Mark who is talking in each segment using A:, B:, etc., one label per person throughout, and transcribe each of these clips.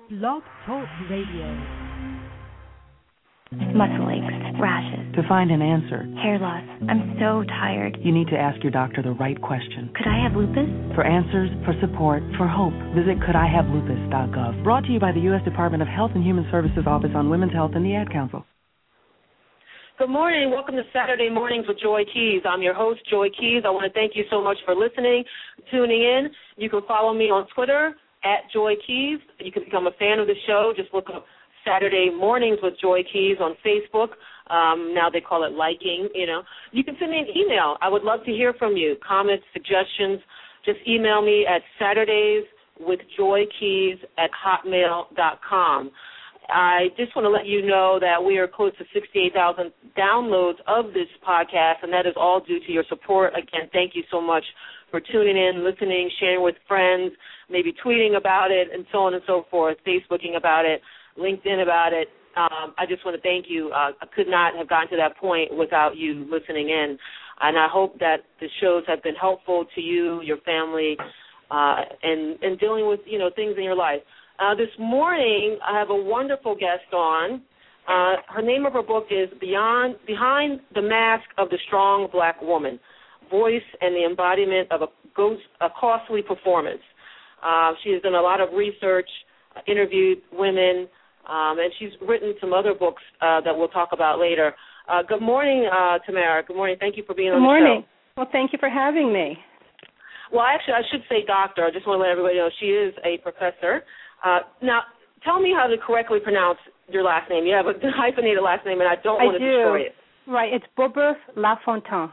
A: Blog Talk Radio.
B: Muscle aches, rashes.
C: To find an answer.
B: Hair loss. I'm so tired.
C: You need to ask your doctor the right question.
B: Could I have lupus?
C: For answers, for support, for hope, visit couldihavelupus.gov. Brought to you by the U.S. Department of Health and Human Services Office on Women's Health and the Ad Council.
D: Good morning. Welcome to Saturday Mornings with Joy Keys. I'm your host, Joy Keys. I want to thank you so much for listening, tuning in. You can follow me on Twitter at Joy Keys. You can become a fan of the show. Just look up Saturday Mornings with Joy Keys on Facebook. Now they call it liking, You can send me an email. I would love to hear from you. Comments, suggestions. Just email me at saturdayswithjoykeys@hotmail.com. I just want to let you know that we are close to 68,000 downloads of this podcast, and that is all due to your support. Again, thank you so much for tuning in, listening, sharing with friends, maybe tweeting about it, and so on and so forth, Facebooking about it, LinkedIn about it. I just want to thank you. I could not have gotten to that point without you listening in, and I hope that the shows have been helpful to you, your family, and dealing with, things in your life. This morning, I have a wonderful guest on. Her name of her book is Behind the Mask of the Strong Black Woman, Voice and the Embodiment of a Costly Performance. She has done a lot of research, interviewed women, and she's written some other books that we'll talk about later. Good morning, Tamara. Good morning. Thank you for being on the show.
E: Good morning. Well, thank you for having me.
D: Well, actually, I should say doctor. I just want to let everybody know she is a professor. Now, tell me how to correctly pronounce your last name. You have a hyphenated last name, and I don't want to destroy it.
E: Right. It's Beauboeuf-Lafontaine.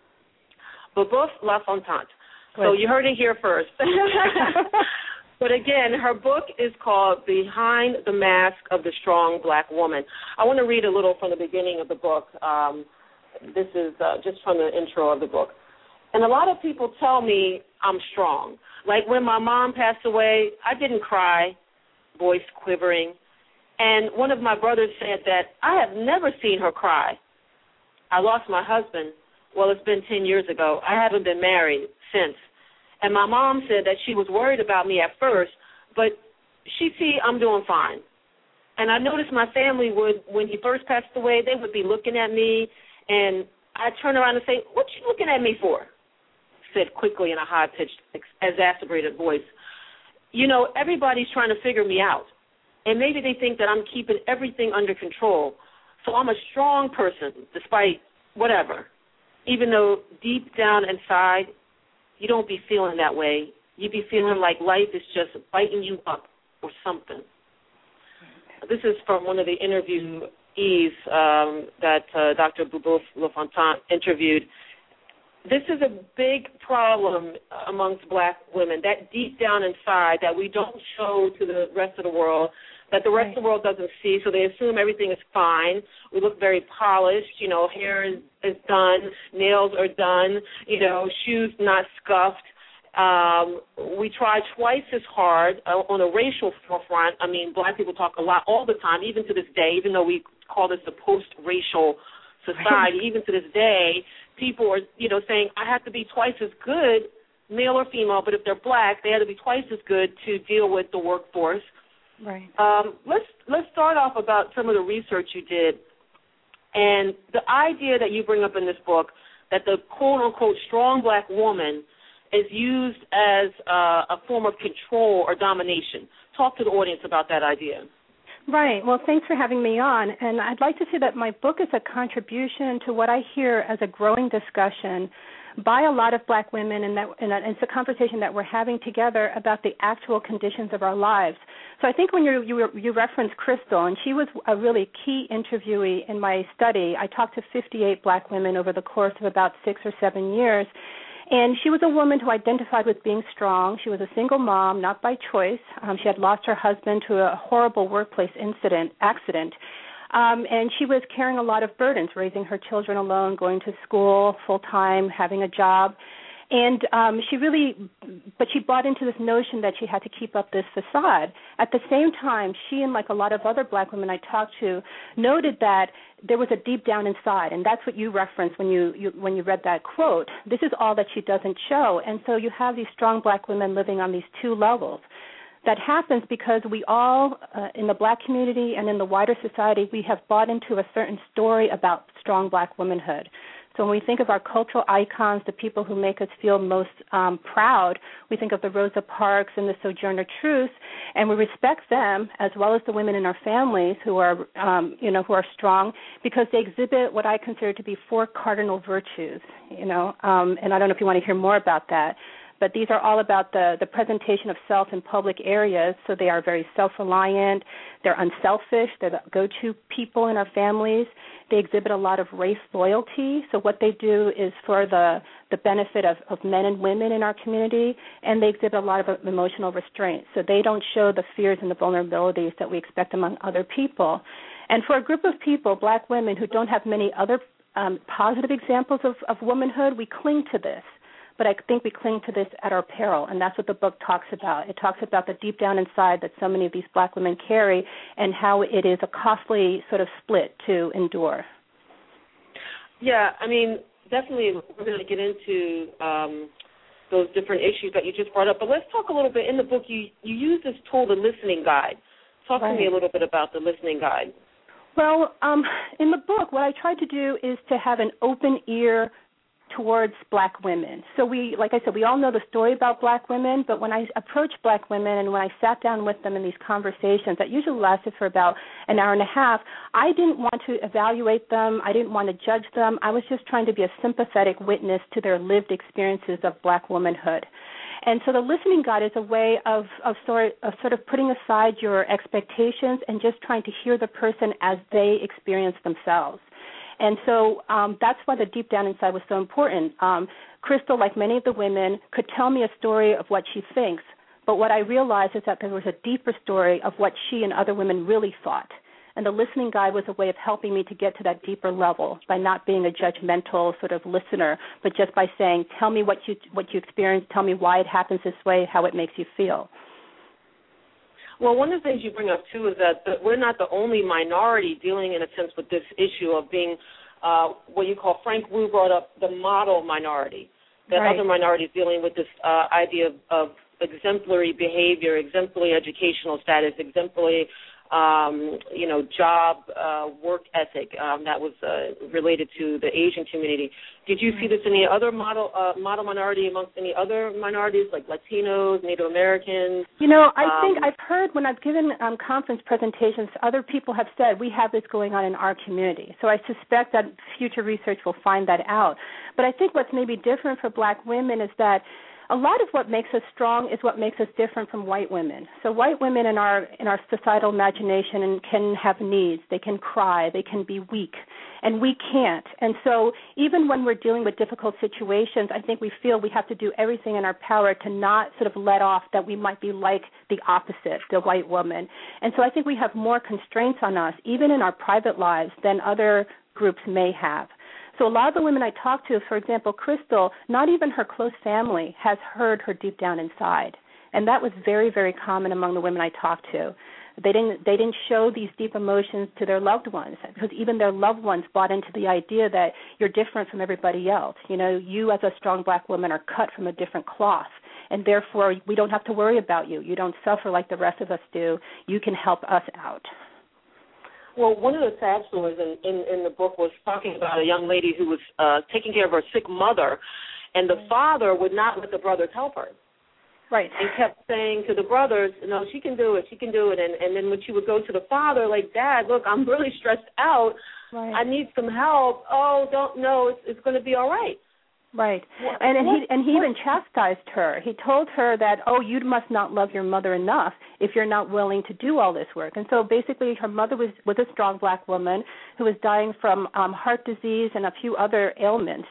D: Beauboeuf-Lafontaine. So you heard it here first. But again, her book is called Behind the Mask of the Strong Black Woman. I want to read a little from the beginning of the book. This is just from the intro of the book. And a lot of people tell me I'm strong. Like when my mom passed away, I didn't cry, voice quivering. And one of my brothers said that I have never seen her cry. I lost my husband. Well, it's been 10 years ago. I haven't been married since. And my mom said that she was worried about me at first, but I'm doing fine. And I noticed my family would, when he first passed away, they would be looking at me, and I'd turn around and say, "What you looking at me for?" Said quickly in a high-pitched, exasperated voice. Everybody's trying to figure me out, and maybe they think that I'm keeping everything under control. So I'm a strong person, despite whatever, even though deep down inside, you don't be feeling that way. You be feeling like life is just biting you up or something. This is from one of the interviewees that Dr. Beauboeuf-Lafontaine interviewed. This is a big problem amongst black women, that deep down inside that we don't show to the rest of the world, that the rest of the world doesn't see, so they assume everything is fine. We look very polished, hair is done, nails are done, shoes not scuffed. We try twice as hard on a racial forefront. I mean, black people talk a lot all the time, even to this day, even though we call this the post-racial society, even to this day, people are, saying, I have to be twice as good, male or female, but if they're black, they have to be twice as good to deal with the workforce.
E: Right.
D: Let's start off about some of the research you did, and the idea that you bring up in this book that the quote-unquote strong black woman is used as a form of control or domination. Talk to the audience about that idea.
E: Right. Well, thanks for having me on. And I'd like to say that my book is a contribution to what I hear as a growing discussion by a lot of black women, and it's a conversation that we're having together about the actual conditions of our lives. So I think when you referenced Crystal, and she was a really key interviewee in my study. I talked to 58 black women over the course of about 6 or 7 years, and she was a woman who identified with being strong. She was a single mom, not by choice. She had lost her husband to a horrible workplace accident. And she was carrying a lot of burdens, raising her children alone, going to school full-time, having a job. And she bought into this notion that she had to keep up this facade. At the same time, she and like a lot of other black women I talked to noted that there was a deep down inside, and that's what you referenced when you read that quote. This is all that she doesn't show. And so you have these strong black women living on these two levels. that happens because we all, in the black community and in the wider society, we have bought into a certain story about strong black womanhood. So when we think of our cultural icons, the people who make us feel most proud, we think of the Rosa Parks and the Sojourner Truth, and we respect them as well as the women in our families who are, who are strong because they exhibit what I consider to be 4 cardinal virtues, and I don't know if you want to hear more about that. But these are all about the presentation of self in public areas, so they are very self-reliant, they're unselfish, they're the go-to people in our families. They exhibit a lot of race loyalty, so what they do is for the benefit of men and women in our community, and they exhibit a lot of emotional restraint. So they don't show the fears and the vulnerabilities that we expect among other people. And for a group of people, black women, who don't have many other positive examples of womanhood, we cling to this. But I think we cling to this at our peril, and that's what the book talks about. It talks about the deep down inside that so many of these black women carry and how it is a costly sort of split to endure.
D: Yeah, I mean, definitely we're going to get into those different issues that you just brought up. But let's talk a little bit. In the book, you use this tool, the listening guide. Talk to me a little bit about the listening guide.
E: Well, in the book, what I tried to do is to have an open ear towards black women. So like I said, we all know the story about black women, but when I approached black women and when I sat down with them in these conversations that usually lasted for about an hour and a half, I didn't want to evaluate them. I didn't want to judge them. I was just trying to be a sympathetic witness to their lived experiences of black womanhood. And so the listening guide is a way of sort of putting aside your expectations and just trying to hear the person as they experience themselves. And so that's why the deep down inside was so important. Crystal, like many of the women, could tell me a story of what she thinks, but what I realized is that there was a deeper story of what she and other women really thought. And the listening guide was a way of helping me to get to that deeper level by not being a judgmental sort of listener, but just by saying, tell me what you experienced, tell me why it happens this way, how it makes you feel.
D: Well, one of the things you bring up, too, is that we're not the only minority dealing, in a sense, with this issue of being what you call, Frank Wu brought up, the model minority, that
E: right.
D: Other minorities dealing with this idea of exemplary behavior, exemplary educational status, exemplary job, work ethic that was related to the Asian community. Did you see this in any other model minority amongst any other minorities like Latinos, Native Americans?
E: I think I've heard when I've given conference presentations, other people have said we have this going on in our community. So I suspect that future research will find that out. But I think what's maybe different for black women is that a lot of what makes us strong is what makes us different from white women. So white women in our societal imagination can have needs. They can cry. They can be weak. And we can't. And so even when we're dealing with difficult situations, I think we feel we have to do everything in our power to not sort of let off that we might be like the opposite, the white woman. And so I think we have more constraints on us, even in our private lives, than other groups may have. So a lot of the women I talk to, for example, Crystal, not even her close family has heard her deep down inside. And that was very, very common among the women I talked to. They didn't show these deep emotions to their loved ones because even their loved ones bought into the idea that you're different from everybody else. You as a strong black woman are cut from a different cloth, and therefore we don't have to worry about you. You don't suffer like the rest of us do. You can help us out.
D: Well, one of the sad stories in the book was talking about a young lady who was taking care of her sick mother, and the father would not let the brothers help her.
E: Right.
D: And kept saying to the brothers, no, she can do it. And then when she would go to the father, like, Dad, look, I'm really stressed out. Right. I need some help. Oh, it's going to be all right.
E: Right. And he even chastised her. He told her that, you must not love your mother enough if you're not willing to do all this work. And so basically her mother was a strong black woman who was dying from heart disease and a few other ailments.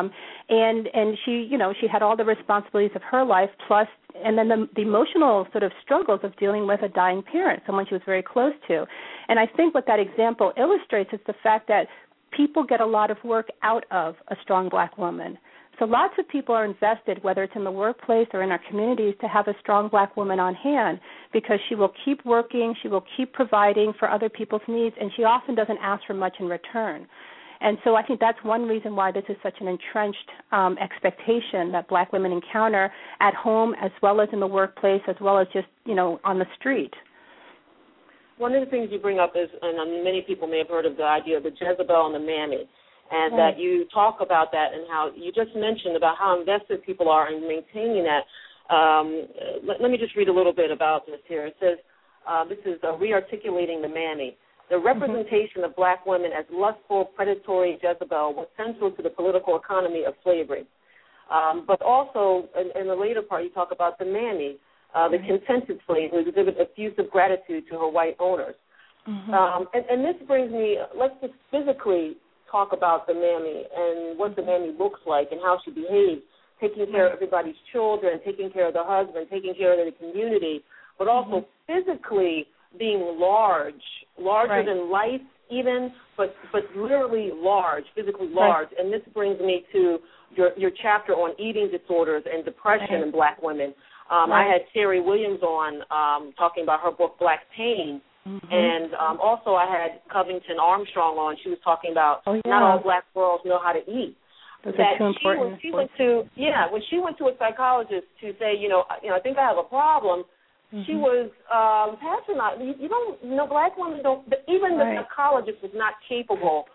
E: And she, she had all the responsibilities of her life plus and then the emotional sort of struggles of dealing with a dying parent, someone she was very close to. And I think what that example illustrates is the fact that people get a lot of work out of a strong black woman. So lots of people are invested, whether it's in the workplace or in our communities, to have a strong black woman on hand because she will keep working, she will keep providing for other people's needs, and she often doesn't ask for much in return. And so I think that's one reason why this is such an entrenched expectation that black women encounter at home as well as in the workplace as well as just, on the street.
D: One of the things you bring up is, and many people may have heard of the idea of the Jezebel and the Mammy, and that you talk about that and how you just mentioned about how invested people are in maintaining that. Let me just read a little bit about this here. It says, this is Rearticulating the Mammy. The representation of black women as lustful, predatory Jezebel was central to the political economy of slavery. But also, in the later part, you talk about the Mammy, the contented slave who exhibited effusive gratitude to her white owners. And this brings me, let's just physically talk about the Mammy and what the Mammy looks like and how she behaves, taking care of everybody's children, taking care of the husband, taking care of the community, but also physically being larger than life even, but literally large, physically large. And this brings me to your chapter on eating disorders and depression in black women. I had Terry Williams on talking about her book, Black Pain, and also I had Covington Armstrong on. She was talking about not all black girls know how to eat.
E: Those are too important.
D: When she went to a psychologist to say, I think I have a problem, she was patronizing. You don't, black women don't, even the psychologist was not capable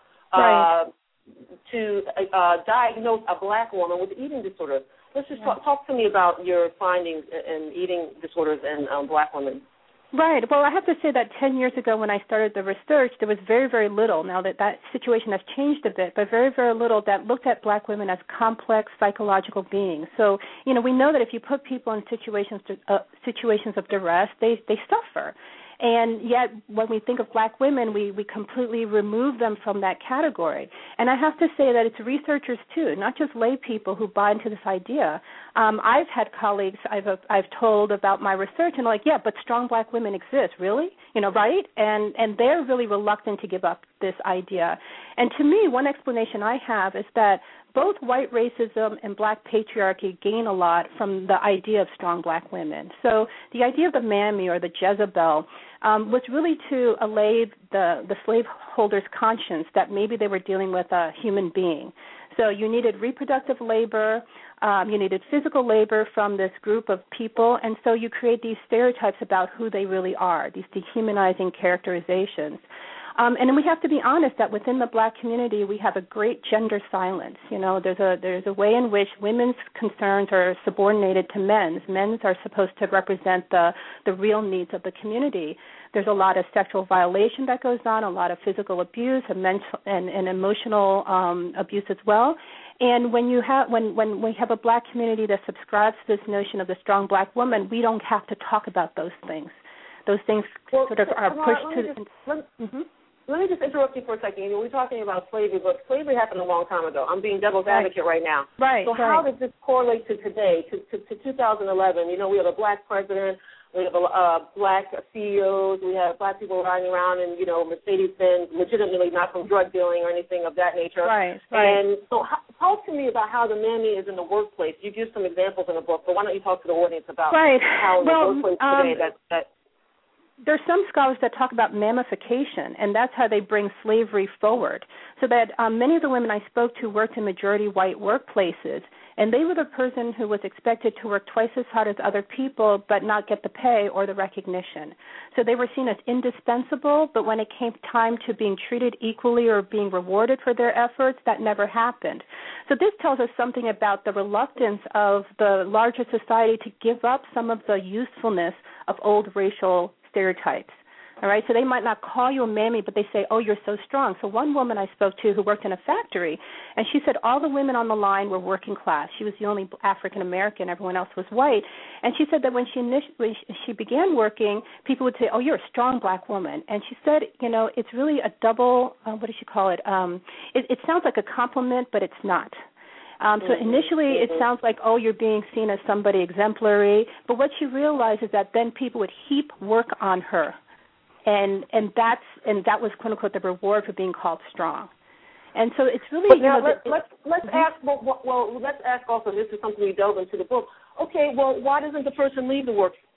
D: to diagnose a black woman with eating disorders. Let's just talk to me about your findings in eating disorders in black women.
E: Right. Well, I have to say that 10 years ago when I started the research, there was very, very little. Now that situation has changed a bit, but very, very little that looked at black women as complex psychological beings. So, we know that if you put people in situations of duress, they suffer. And yet, when we think of black women, we completely remove them from that category. And I have to say that it's researchers, too, not just lay people who buy into this idea. I've had colleagues I've told about my research, and like, but strong black women exist, really? Right? And they're really reluctant to give up this idea. And to me, one explanation I have is that both white racism and black patriarchy gain a lot from the idea of strong black women. So the idea of the Mammy or the Jezebel was really to allay the slaveholder's conscience that maybe they were dealing with a human being. So you needed reproductive labor, you needed physical labor from this group of people, and so you create these stereotypes about who they really are, these dehumanizing characterizations. And we have to be honest that within the black community we have a great gender silence. There's a way in which women's concerns are subordinated to men's. Men's are supposed to represent the real needs of the community. There's a lot of sexual violation that goes on, a lot of physical abuse and mental and emotional abuse as well. And when we have a black community that subscribes to this notion of the strong black woman, we don't have to talk about those things. Those things sort of are pushed to.
D: Let me just interrupt you for a second. We're talking about slavery, but slavery happened a long time ago. I'm being devil's advocate right now.
E: Right.
D: So how does this correlate to today, to 2011? We have a black president, we have black CEOs, we have black people riding around in, Mercedes-Benz, legitimately not from drug dealing or anything of that nature.
E: Right.
D: And so talk to me about how the Mammy is in the workplace. You give some examples in the book, but why don't you talk to the audience about how in the workplace today that
E: there's some scholars that talk about mammification, and that's how they bring slavery forward. So that many of the women I spoke to worked in majority white workplaces, and they were the person who was expected to work twice as hard as other people but not get the pay or the recognition. So they were seen as indispensable, but when it came time to being treated equally or being rewarded for their efforts, that never happened. So this tells us something about the reluctance of the larger society to give up some of the usefulness of old racial stereotypes. All right, so they might not call you a mammy, but they say, oh, you're so strong. So one woman I spoke to who worked in a factory, and she said all the women on the line were working class. She was the only African American. Everyone else was white. And she said that when she began working, people would say, oh, you're a strong black woman. And she said, it's really a double, what does she call it? It sounds like a compliment, but it's not. So initially it sounds like, oh, you're being seen as somebody exemplary. But what she realized is that then people would heap work on her. And that was, quote unquote, the reward for being called strong. And so it's really.
D: But now let's ask. Well, let's ask also. This is something we delve into the book. Okay, well, why doesn't the person leave the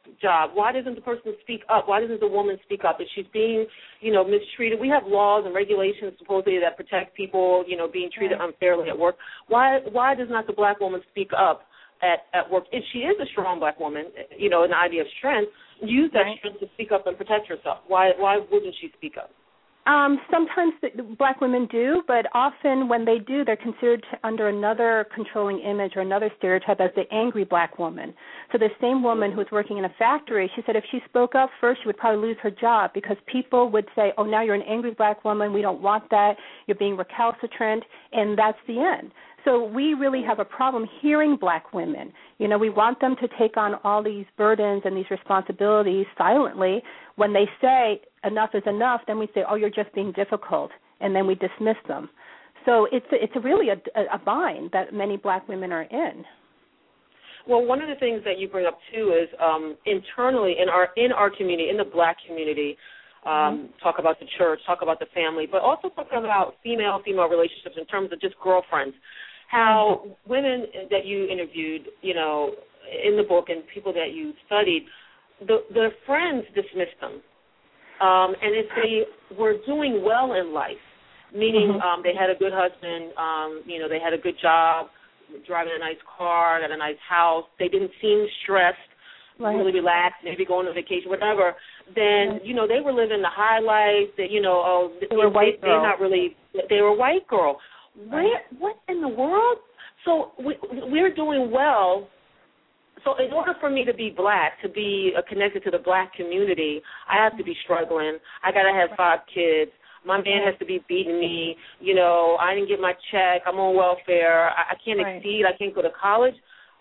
D: job? Why doesn't the person speak up? Why doesn't the woman speak up? If she's being, mistreated, we have laws and regulations supposedly that protect people, being treated unfairly at work. Why does not the black woman speak up at work? If she is a strong black woman, an idea of strength, use that strength to speak up and protect herself. Why wouldn't she speak up?
E: Sometimes black women do, but often when they do, they're considered under another controlling image or another stereotype as the angry black woman. So the same woman who was working in a factory, she said if she spoke up first, she would probably lose her job because people would say, oh, now you're an angry black woman, we don't want that, you're being recalcitrant, and that's the end. So we really have a problem hearing black women. We want them to take on all these burdens and these responsibilities silently. When they say enough is enough, then we say, oh, you're just being difficult, and then we dismiss them. So it's really a bind that many black women are in.
D: Well, one of the things that you bring up, too, is internally in our community, in the black community, talk about the church, talk about the family, but also talk about female-female relationships in terms of just girlfriends. How women that you interviewed, in the book and people that you studied, their friends dismissed them. And if they were doing well in life, meaning they had a good husband, they had a good job, driving a nice car, got a nice house, they didn't seem stressed, really relaxed, maybe going on vacation, whatever, then, they were living the high life, that,
E: they were white girl.
D: They were white girl. What in the world? So we're doing well. So in order for me to be black, to be connected to the black community, I have to be struggling. I got to have 5 kids. My man has to be beating me. I didn't get my check. I'm on welfare. I can't exceed. I can't go to college.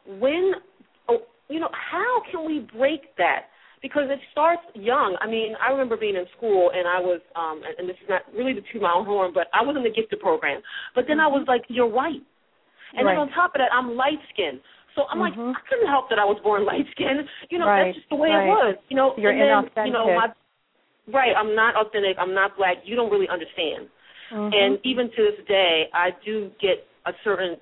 D: How can we break that? Because it starts young. I mean, I remember being in school, and I was, and this is not really to toot my own horn, but I was in the gifted program. But then I was like, you're white. And then on top of that, I'm light-skinned. So I'm like, I couldn't help that I was born light-skinned. That's just the way it was.
E: You're inauthentic.
D: I'm not authentic. I'm not black. You don't really understand. And even to this day, I do get a certain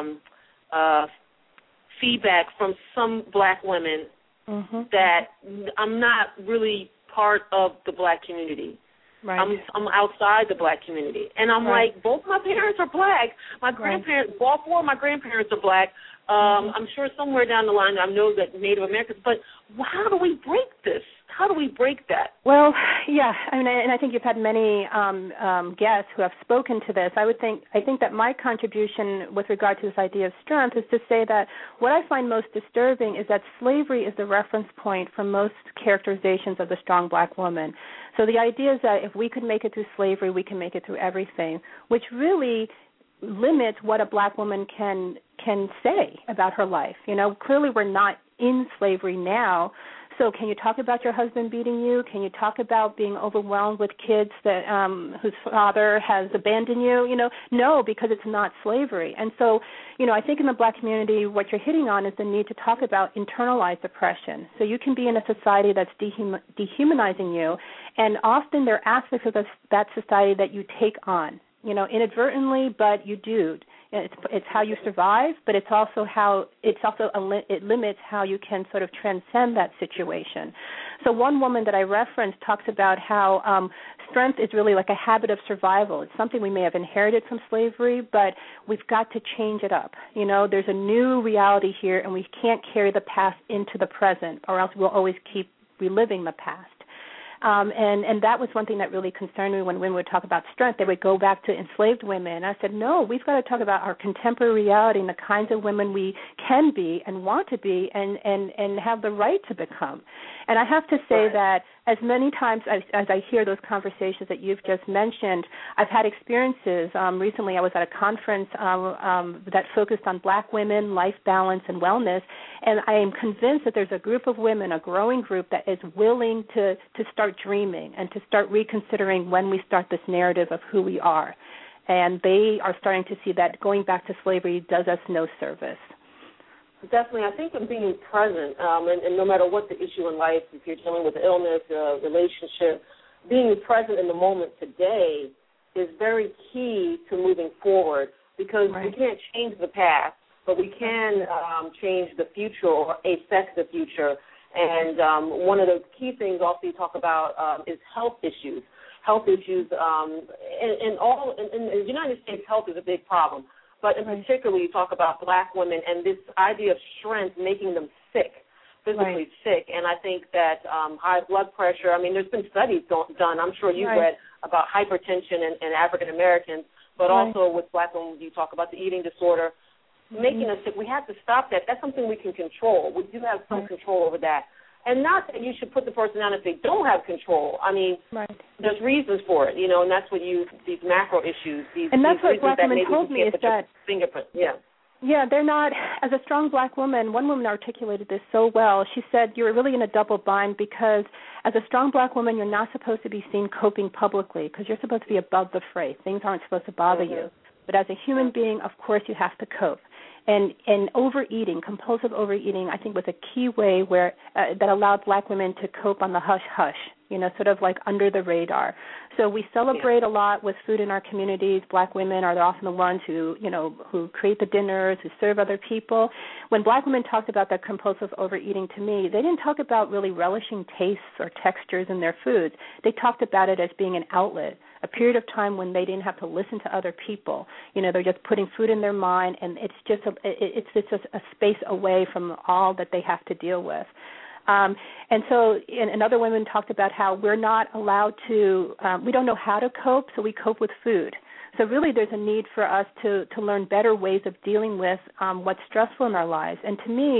D: feedback from some black women that I'm not really part of the black community. I'm outside the black community. And I'm like, both my parents are black. My grandparents, all 4 of my grandparents are black. I'm sure somewhere down the line I know that Native Americans, but how do we break this? How do we break that?
E: Well, yeah, and I think you've had many guests who have spoken to this. I think that my contribution with regard to this idea of strength is to say that what I find most disturbing is that slavery is the reference point for most characterizations of the strong black woman. So the idea is that if we could make it through slavery, we can make it through everything, which really limits what a black woman can say about her life. Clearly we're not in slavery now. So can you talk about your husband beating you? Can you talk about being overwhelmed with kids that whose father has abandoned you? No, because it's not slavery. And so, I think in the black community, what you're hitting on is the need to talk about internalized oppression. So you can be in a society that's dehumanizing you, and often there are aspects of that society that you take on, inadvertently, but you do. It's how you survive, but it limits how you can sort of transcend that situation. So one woman that I referenced talks about how strength is really like a habit of survival. It's something we may have inherited from slavery, but we've got to change it up. There's a new reality here, and we can't carry the past into the present, or else we'll always keep reliving the past. And that was one thing that really concerned me when women would talk about strength. They would go back to enslaved women. And I said, no, we've got to talk about our contemporary reality and the kinds of women we can be and want to be and have the right to become. And I have to say that as many times as I hear those conversations that you've just mentioned, I've had experiences. Recently I was at a conference that focused on black women, life balance, and wellness, and I am convinced that there's a group of women, a growing group, that is willing to start dreaming and to start reconsidering when we start this narrative of who we are. And they are starting to see that going back to slavery does us no service.
D: Definitely. I think of being present, and no matter what the issue in life, if you're dealing with illness, a relationship, being present in the moment today is very key to moving forward, because we can't change the past, but we can change the future or affect the future. And one of the key things also you talk about is health issues. Health issues in the United States, health is a big problem. But in particular, you talk about black women and this idea of strength making them sick, physically sick. And I think that high blood pressure, I mean, there's been studies done, I'm sure you've read, about hypertension in African Americans, but also with black women, you talk about the eating disorder, making us sick. We have to stop that. That's something we can control. We do have some control over that. And not that you should put the person down if they don't have control. I mean, there's reasons for it, and that's what these macro issues.
E: And that's what black women told me is that
D: fingerprint.
E: Yeah, they're not, as a strong black woman, one woman articulated this so well. She said, you're really in a double bind because as a strong black woman, you're not supposed to be seen coping publicly because you're supposed to be above the fray. Things aren't supposed to bother you. But as a human being, of course, you have to cope. And overeating, compulsive overeating, I think was a key way where that allowed black women to cope on the hush-hush, sort of like under the radar. So we celebrate a lot with food in our communities. Black women are often the ones who create the dinners, who serve other people. When black women talked about that compulsive overeating to me, they didn't talk about really relishing tastes or textures in their foods. They talked about it as being an outlet, a period of time when they didn't have to listen to other people. They're just putting food in their mind, and it's just a space away from all that they have to deal with. And so and other women talked about how we're not allowed to, we don't know how to cope, so we cope with food. So really there's a need for us to learn better ways of dealing with what's stressful in our lives. And to me,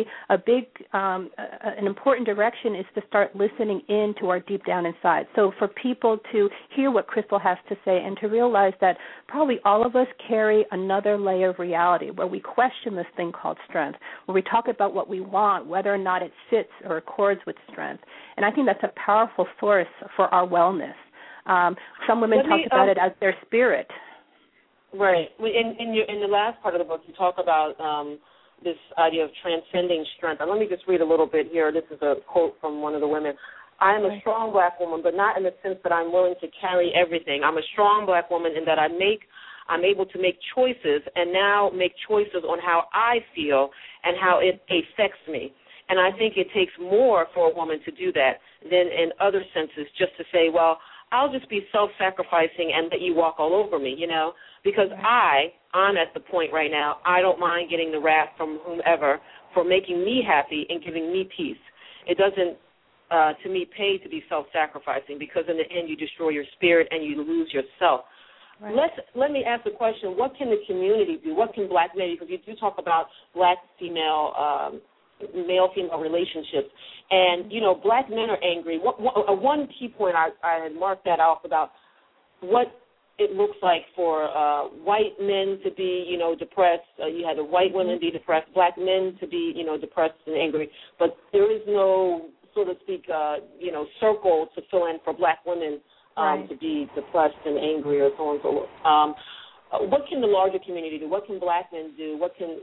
E: an important direction is to start listening in to our deep down inside. So for people to hear what Crystal has to say and to realize that probably all of us carry another layer of reality where we question this thing called strength, where we talk about what we want, whether or not it fits or accords with strength. And I think that's a powerful source for our wellness. Some women talk about it as their spirit.
D: Right. In the last part of the book, you talk about this idea of transcending strength. And let me just read a little bit here. This is a quote from one of the women. I am a strong black woman, but not in the sense that I'm willing to carry everything. I'm a strong black woman in that I'm able to make choices and now make choices on how I feel and how it affects me. And I think it takes more for a woman to do that than in other senses just to say, well, I'll just be self-sacrificing and let you walk all over me, because I'm at the point right now, I don't mind getting the wrath from whomever for making me happy and giving me peace. It doesn't, to me, pay to be self-sacrificing because in the end you destroy your spirit and you lose yourself. Right. Let me ask the question, what can the community do? What can black men do? Because you do talk about black-female male-female relationships. And, black men are angry. One key point I had marked that off about what it looks like for white men to be, depressed. You had the white women be depressed, black men to be, depressed and angry. But there is no, so to speak, circle to fill in for black women to be depressed and angry or so on and so forth. What can the larger community do? What can black men do? What can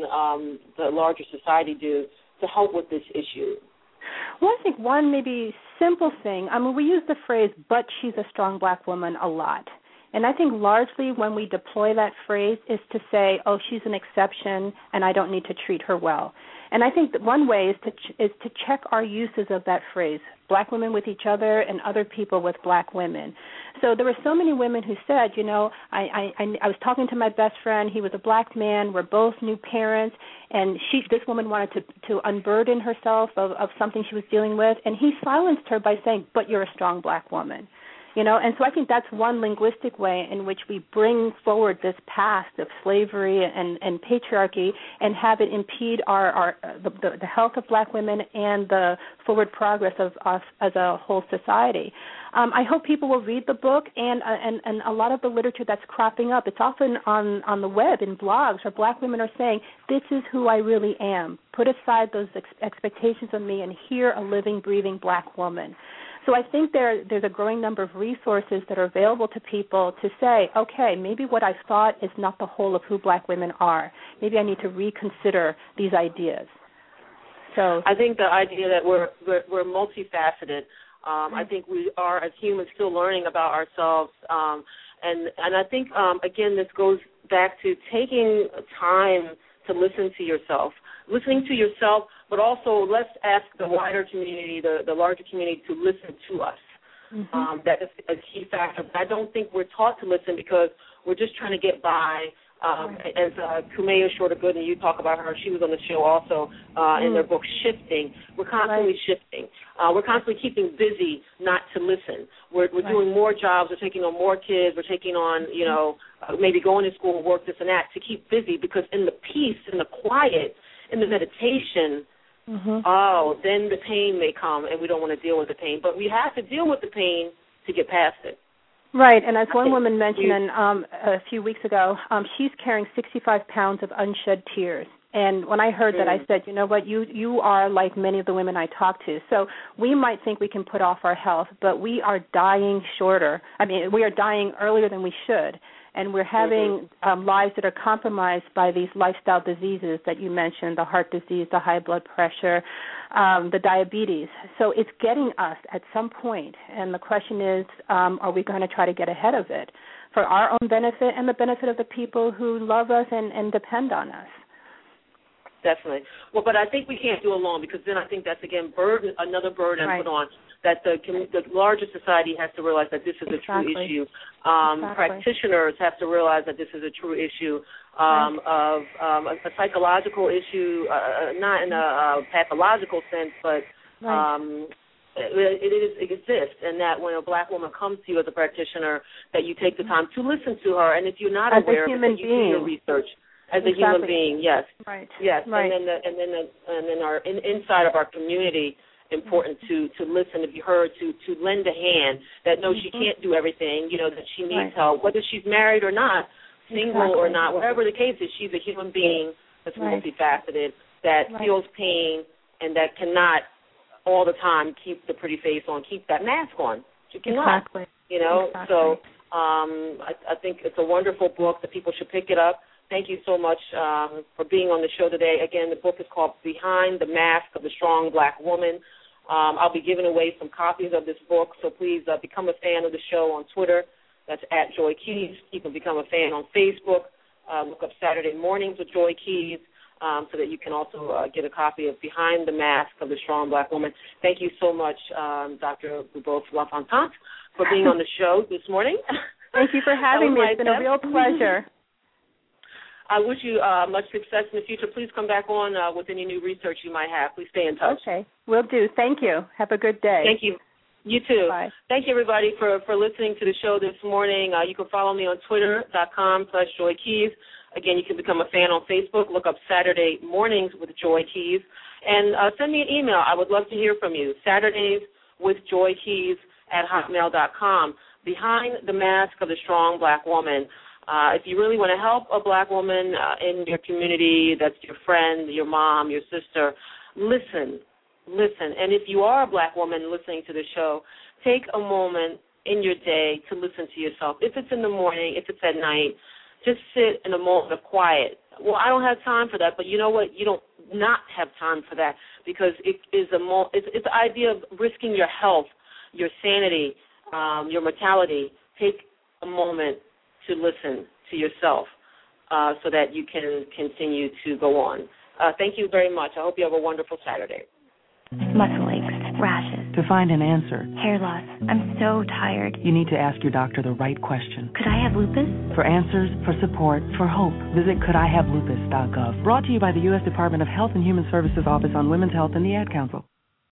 D: the larger society do to help with this issue?
E: Well, I think one maybe simple thing, we use the phrase, but she's a strong black woman a lot. And I think largely when we deploy that phrase is to say, oh, she's an exception and I don't need to treat her well. And I think that one way is to check our uses of that phrase, black women with each other and other people with black women. So there were so many women who said, I was talking to my best friend. He was a black man. We're both new parents. And this woman wanted to unburden herself of something she was dealing with. And he silenced her by saying, but you're a strong black woman. And so I think that's one linguistic way in which we bring forward this past of slavery and patriarchy and have it impede the health of black women and the forward progress of us as a whole society. I hope people will read the book and a lot of the literature that's cropping up. It's often on the web in blogs where black women are saying, this is who I really am. Put aside those expectations of me and hear a living, breathing black woman. So I think there's a growing number of resources that are available to people to say, okay, maybe what I thought is not the whole of who black women are. Maybe I need to reconsider these ideas. So
D: I think the idea that we're multifaceted. I think we are, as humans, still learning about ourselves. And I think, again, this goes back to taking time to listen to yourself, listening to yourself, but also let's ask the wider community, the larger community, to listen to us. That is a key factor. I don't think we're taught to listen because we're just trying to get by. As Kumeya Shorter-Gooden, you talk about her, she was on the show also in their book, Shifting. We're constantly shifting. We're constantly keeping busy not to listen. We're doing more jobs. We're taking on more kids. We're taking on, maybe going to school, work, this and that, to keep busy, because in the peace, in the quiet, in the meditation, then the pain may come, and we don't want to deal with the pain. But we have to deal with the pain to get past it.
E: Right, and as one woman mentioned a few weeks ago, she's carrying 65 pounds of unshed tears. And when I heard that, I said, you know what, you are like many of the women I talk to. So we might think we can put off our health, but we are dying shorter. I mean, we are dying earlier than we should. And we're having lives that are compromised by these lifestyle diseases that you mentioned, the heart disease, the high blood pressure, the diabetes. So it's getting us at some point. And the question is, are we going to try to get ahead of it for our own benefit and the benefit of the people who love us and depend on us?
D: Definitely. Well, but I think we can't do it alone, because then I think that's, again, another burden put on, that the larger society has to realize that this is a true issue. Practitioners have to realize that this is a true issue of a psychological issue, not in a pathological sense, but it exists, and that when a black woman comes to you as a practitioner, that you take the time to listen to her, and if you're not aware of it, that you do your research. As a human being, yes. Yes. Right. And then our inside of our community, important to listen, to be heard, to lend a hand, that no, she can't do everything, that she needs help, whether she's married or not, single or not, whatever the case is, she's a human being that's multifaceted, that feels pain, and that cannot all the time keep the pretty face on, keep that mask on. She cannot, So I think it's a wonderful book that people should pick it up. Thank you so much for being on the show today. Again, the book is called Behind the Mask of the Strong Black Woman. I'll be giving away some copies of this book, so please become a fan of the show on Twitter. That's at Joy Keys. You can become a fan on Facebook. Look up Saturday Mornings with Joy Keys, so that you can also get a copy of Behind the Mask of the Strong Black Woman. Thank you so much, Dr. Buboff-LaFontant, for being on the show this morning.
E: Thank you for having me. It's been a real pleasure.
D: I wish you much success in the future. Please come back on with any new research you might have. Please stay in touch.
E: Okay, will do. Thank you. Have a good day.
D: Thank you. You too.
E: Bye.
D: Thank you, everybody, for listening to the show this morning. You can follow me on Twitter.com/JoyKeys. Again, you can become a fan on Facebook. Look up Saturday Mornings with Joy Keys. And send me an email. I would love to hear from you. SaturdaysWithJoyKeys@hotmail.com. Behind the Mask of the Strong Black Woman. If you really want to help a black woman in your community, that's your friend, your mom, your sister, listen. And if you are a black woman listening to the show, take a moment in your day to listen to yourself. If it's in the morning, if it's at night, just sit in a moment of quiet. Well, I don't have time for that, but you know what? You don't not have time for that, because it is it's the idea of risking your health, your sanity, your mortality. Take a moment to listen to yourself so that you can continue to go on. Thank you very much. I hope you have a wonderful Saturday.
B: Muscle aches, rashes.
C: To find an answer,
B: Hair loss. I'm so tired.
C: you need to ask your doctor the right question.
B: Could I have lupus?
C: For answers, for support, for hope, visit couldihavelupus.gov. Brought to you by the U.S. Department of Health and Human Services Office on Women's Health and the Ad Council.